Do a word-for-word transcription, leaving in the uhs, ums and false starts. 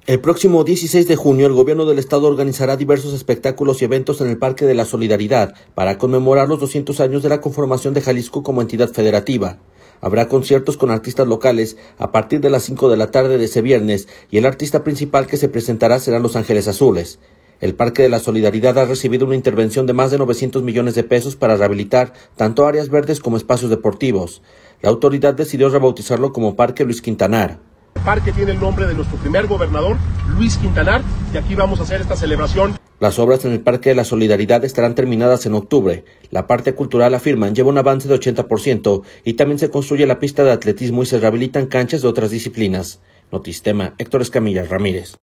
El próximo dieciséis de junio, el gobierno del estado organizará diversos espectáculos y eventos en el Parque de la Solidaridad para conmemorar los doscientos años de la conformación de Jalisco como entidad federativa. Habrá conciertos con artistas locales a partir de las cinco de la tarde de ese viernes y el artista principal que se presentará serán Los Ángeles Azules. El Parque de la Solidaridad ha recibido una intervención de más de novecientos millones de pesos para rehabilitar tanto áreas verdes como espacios deportivos. La autoridad decidió rebautizarlo como Parque Luis Quintanar. El parque tiene el nombre de nuestro primer gobernador, Luis Quintanar, y aquí vamos a hacer esta celebración. Las obras en el Parque de la Solidaridad estarán terminadas en octubre. La parte cultural, afirman, lleva un avance de ochenta por ciento y también se construye la pista de atletismo y se rehabilitan canchas de otras disciplinas. Notistema, Héctor Escamilla Ramírez.